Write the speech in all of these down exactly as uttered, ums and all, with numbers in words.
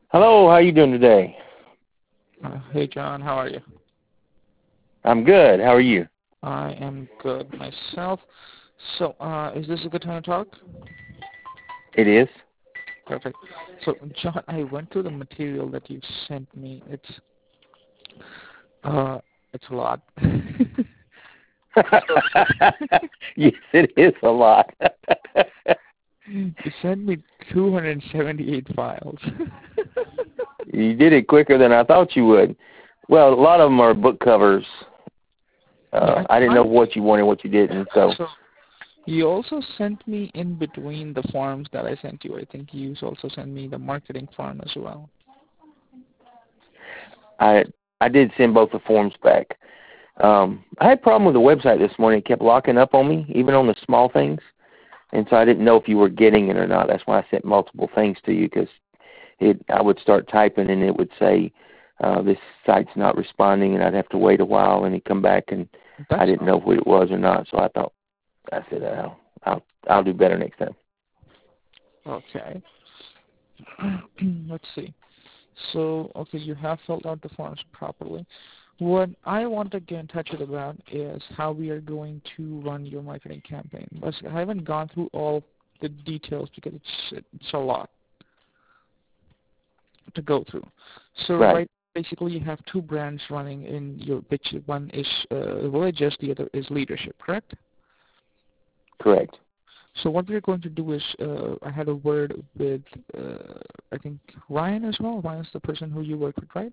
Hello, how you doing today? Uh, hey John, how are you? I'm good. How are you? I am good myself. So, uh, is this a good time to talk? It is. Perfect. So, John, I went through the material that you sent me. It's, uh, it's a lot. So, Yes, it is a lot. you sent me two hundred seventy-eight files. You did it quicker than I thought you would. Well, a lot of them are book covers. Uh, Yeah, I didn't I, know what you wanted, what you didn't. So so you also sent me in between the forms that I sent you. I think you also sent me the marketing form as well. I I did send both the forms back. Um, I had a problem with the website this morning. It kept locking up on me, even on the small things. And so I didn't know if you were getting it or not. That's why I sent multiple things to you, because it I would start typing and it would say, uh, this site's not responding, and I'd have to wait a while, and he'd come back, and I That's didn't know what it was or not. So I thought, I said, I'll, I'll, I'll do better next time. okay. Let's see. So, okay, you have filled out the forms properly. What I want to get in touch with about is how we are going to run your marketing campaign. But I haven't gone through all the details because it's it's a lot to go through. So, Right. right, basically, you have two brands running in your pitch. One is uh, religious, the other is leadership. Correct? Correct. So what we're going to do is, uh, I had a word with, uh, I think Ryan as well. Ryan's the person who you work with, right?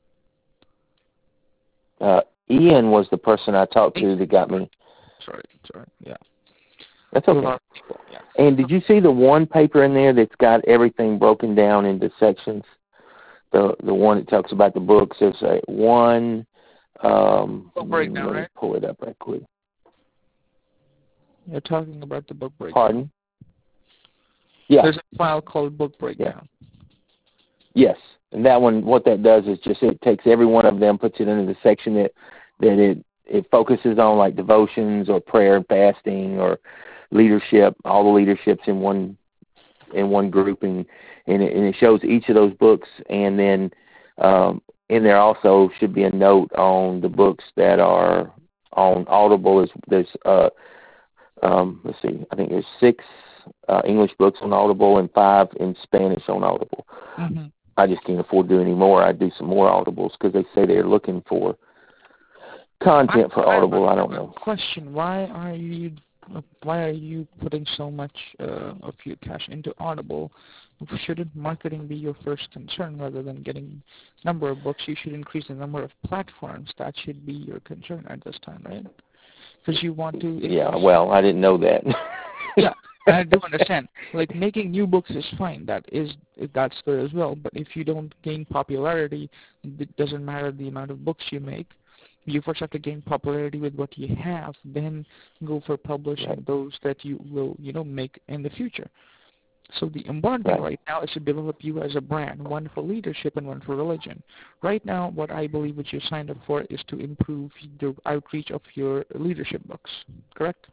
Uh, Ian was the person I talked to that got me. Sorry, sorry, yeah. That's A okay. lot of people, yeah. And did you see the one paper in there that's got everything broken down into sections? The the one that talks about the books. There's a one. Um, Book breakdown, let me right? pull it up right quick. You're talking about the book breakdown. Pardon? Yeah. There's a file called book Yeah. breakdown. Yes. And that one, what that does is just it takes every one of them, puts it into the section that that it it focuses on, like devotions or prayer and fasting or leadership. All the leaderships in one in one grouping, and it, and it shows each of those books. And then um, in there also should be a note on the books that are on Audible. Is there's uh, um, let's see, I think there's six uh, English books on Audible and five in Spanish on Audible. Mm-hmm. I just can't afford to do any more. I'd do some more Audibles because they say they're looking for content for I, Audible. I I don't know. question: Why are you why are you putting so much uh, of your cash into Audible? Shouldn't marketing be your first concern rather than getting number of books? You should increase the number of platforms. That should be your concern at this time, right? Because you want to. Yeah, well, I didn't know that. Yeah, I do understand. Like making new books is fine. That is that's good as well. But if you don't gain popularity, it doesn't matter the amount of books you make. You first have to gain popularity with what you have, then go for publishing Right. those that you will, you know, make in the future. So the important thing Right. right now is to develop you as a brand, one for leadership and one for religion. Right now, what I believe what you signed up for is to improve the outreach of your leadership books, correct?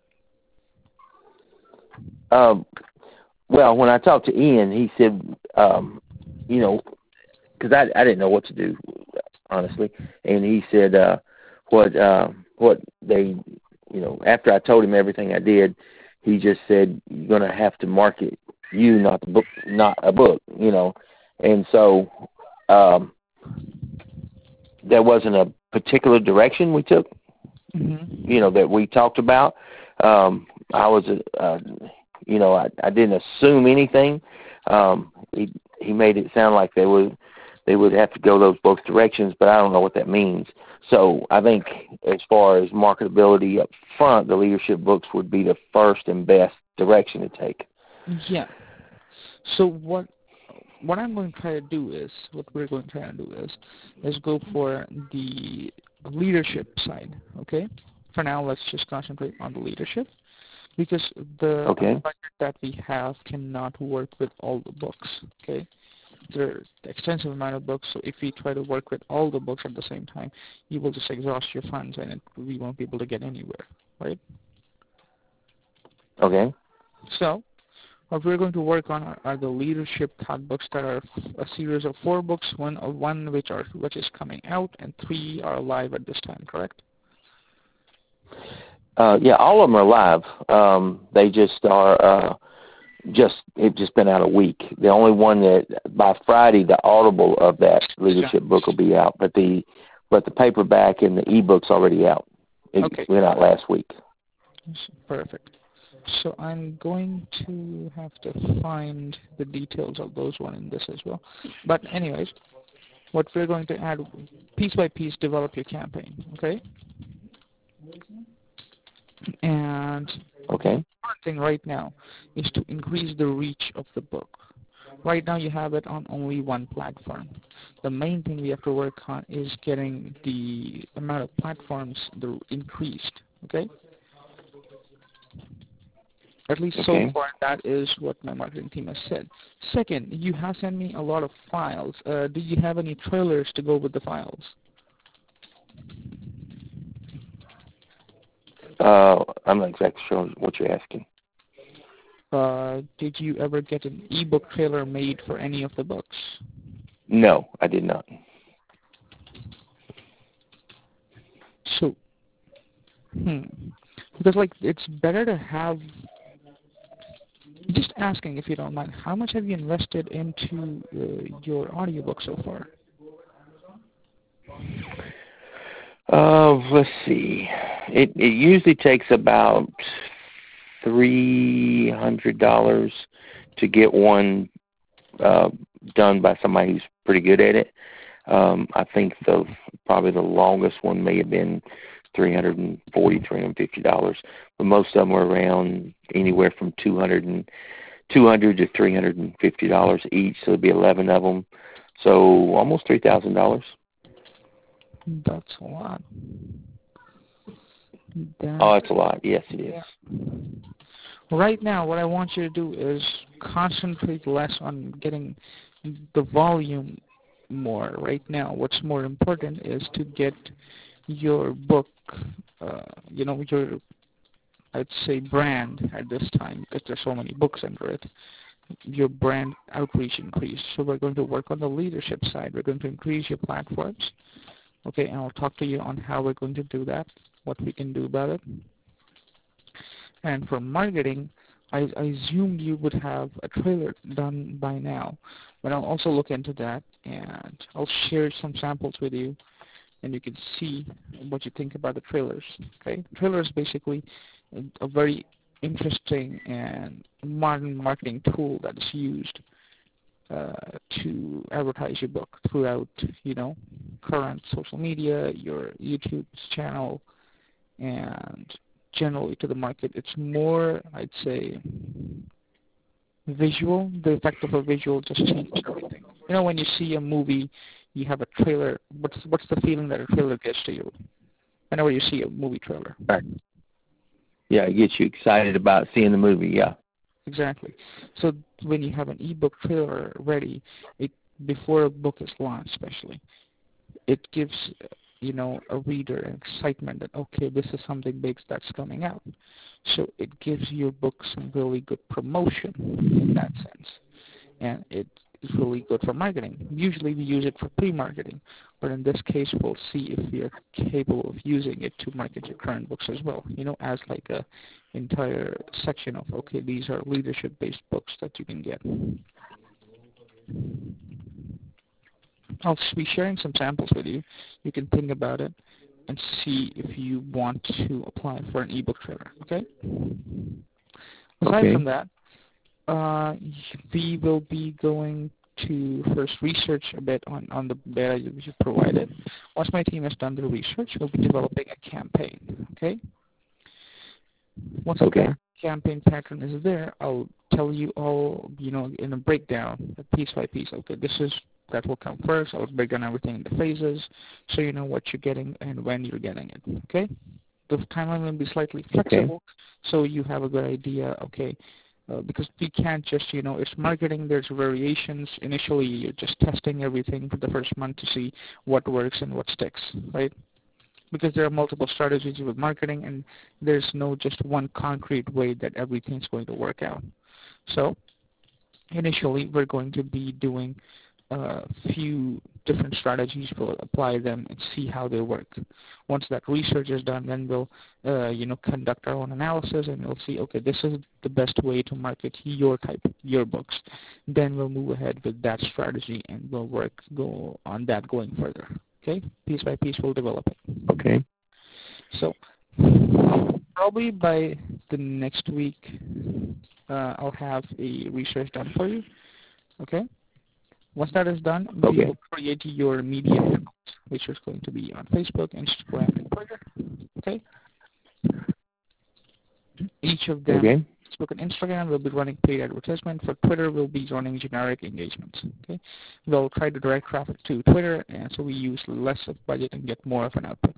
Um, well, when I talked to Ian, he said, um, you know, because I I didn't know what to do, honestly, and he said uh, what uh, what they, you know, after I told him everything I did, he just said you're gonna have to market you, not the book, not a book, you know, and so um, there wasn't a particular direction we took, Mm-hmm. you know, that we talked about. Um, I was, uh, you know, I, I didn't assume anything. Um, he he made it sound like they would they would have to go those both directions, but I don't know what that means. So I think as far as marketability up front, the leadership books would be the first and best direction to take. Yeah. So what what I'm going to try to do is what we're going to try to do is is go for the leadership side. Okay. For now, let's just concentrate on the leadership because the Okay. budget that we have cannot work with all the books. Okay. There's an extensive amount of books, so if we try to work with all the books at the same time, you will just exhaust your funds and it, we won't be able to get anywhere, right? Okay. So What we're going to work on are, are the leadership thought books that are a series of four books, one of one which are which is coming out, and three are live at this time. Correct? Uh, yeah, all of them are live. Um, they just are uh, just it's just been out a week. The only one that by Friday, the Audible of that leadership book will be out, but the but the paperback and the ebook's already out. It Okay. went out last week. Perfect. So I'm going to have to find the details of those one in this as well. But anyways, what we're going to add, piece by piece, develop your campaign, okay? And okay. one thing right now is to increase the reach of the book. Right now you have it on only one platform. The main thing we have to work on is getting the amount of platforms the increased, okay? At least okay. so far, that is what my marketing team has said. Second, you have sent me a lot of files. Uh, do you have any trailers to go with the files? Uh, I'm not exactly sure what you're asking. Uh, did you ever get an ebook trailer made for any of the books? No, I did not. So, hmm, because like it's better to have. Just asking, if you don't mind, how much have you invested into uh, your audiobook so far? Uh, let's see. It it usually takes about three hundred dollars to get one uh, done by somebody who's pretty good at it. Um, I think the probably the longest one may have been three hundred and forty, three hundred and fifty dollars, but most of them are around anywhere from two hundred and two hundred to three hundred and fifty dollars each. So it'd be eleven of them. So almost three thousand dollars. That's a lot. That, oh, it's a lot. Yes, it is. Yeah. Right now, what I want you to do is concentrate less on getting the volume more. Right now, what's more important is to get your book, uh, you know, your, I'd say, brand at this time, because there's so many books under it, your brand outreach increased. So we're going to work on the leadership side. We're going to increase your platforms. Okay, and I'll talk to you on how we're going to do that, what we can do about it. And for marketing, I, I assumed you would have a trailer done by now, but I'll also look into that, and I'll share some samples with you, and you can see what you think about the trailers. Okay, trailer is basically a, a very interesting and modern marketing tool that is used Uh, to advertise your book throughout, you know, current social media, your YouTube channel, and generally to the market. It's more, I'd say, visual. The effect of a visual just changes everything. You know, when you see a movie, you have a trailer. What's what's the feeling that a trailer gets to you whenever you see a movie trailer? Right. Yeah, it gets you excited about seeing the movie. Yeah. Exactly. So when you have an ebook trailer ready, it before a book is launched, especially, it gives you know a reader an excitement that okay, this is something big that's coming out. So it gives your book some really good promotion in that sense, and it is really good for marketing. Usually we use it for pre-marketing, but in this case we'll see if we are capable of using it to market your current books as well, you know, as like a entire section of, okay, these are leadership-based books that you can get. I'll be sharing some samples with you. You can think about it and see if you want to apply for an ebook trailer, okay? Aside okay. from that, uh, we will be going to first research a bit on, on the data you provided. Once my team has done the research, we'll be developing a campaign, okay? Once okay. the campaign pattern is there, I'll tell you all, you know, in a breakdown, piece by piece. Okay, this is, that will come first. I'll break down everything into phases so you know what you're getting and when you're getting it, okay? The timeline will be slightly flexible, okay, so you have a good idea, okay, uh, because we can't just, you know, it's marketing, there's variations. Initially, you're just testing everything for the first month to see what works and what sticks, right? Because there are multiple strategies with marketing, and there's no just one concrete way that everything's going to work out. So initially, we're going to be doing a few different strategies. We'll apply them and see how they work. Once that research is done, then we'll, uh, you know, conduct our own analysis, and we'll see, okay, this is the best way to market your type, your books. Then we'll move ahead with that strategy, and we'll work go on that going further. Okay, piece by piece, we'll develop it. Okay. So probably by the next week, uh, I'll have a research done for you. Okay. Once that is done, Okay. we will create your media accounts, which is going to be on Facebook, Instagram, and Twitter. Okay. Each of them, Okay. Facebook and Instagram, will be running paid advertisement. For Twitter, we'll be running generic engagements. Okay. We'll try to direct traffic to Twitter, and so we use less of budget and get more of an output.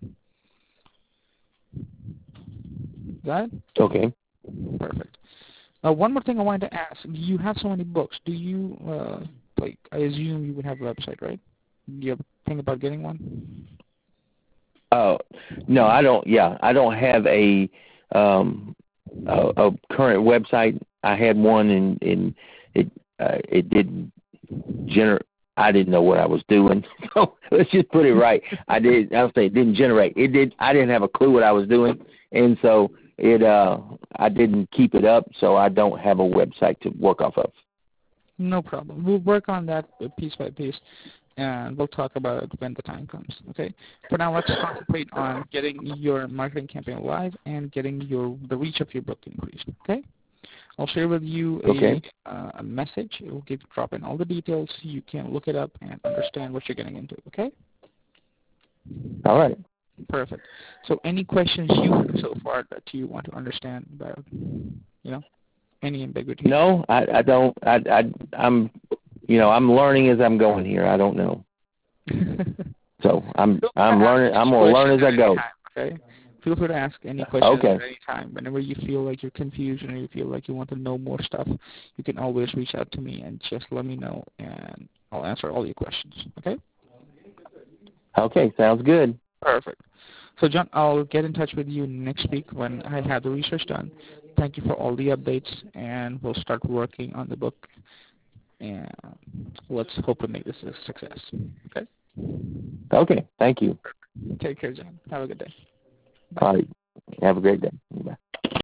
Got it? Okay. Perfect. Uh, one more thing I wanted to ask. You have so many books. Do you, uh, like, I assume you would have a website, right? Do you ever think about getting one? Oh, no, I don't. Yeah, I don't have a um a, a current website. I had one, and and it uh, it did generate. I didn't know what I was doing. So let's just put it right. I did. I'll say it didn't generate. It did. I didn't have a clue what I was doing, and so it. Uh, I didn't keep it up, so I don't have a website to work off of. No problem. We'll work on that piece by piece, and we'll talk about it when the time comes. Okay. For now, let's concentrate on getting your marketing campaign live and getting your the reach of your book increased. Okay. I'll share with you a, Okay. uh, a message. It will give drop in all the details so you can look it up and understand what you're getting into. Okay. All right. Perfect. So, any questions you have so far that you want to understand about, you know, any ambiguity? No, I, I don't. I, I, I'm, you know, I'm learning as I'm going here. I don't know. So I'm, I'm learning. I'm gonna learn as I go. Time, okay. Feel free to ask any questions Okay. at any time. Whenever you feel like you're confused or you feel like you want to know more stuff, you can always reach out to me and just let me know, and I'll answer all your questions. Okay. Okay. Sounds good. Perfect. So, John, I'll get in touch with you next week when I have the research done. Thank you for all the updates, and we'll start working on the book. And let's hope to make this a success. Okay? Okay. Thank you. Take care, John. Have a good day. Bye. All right. Have a great day.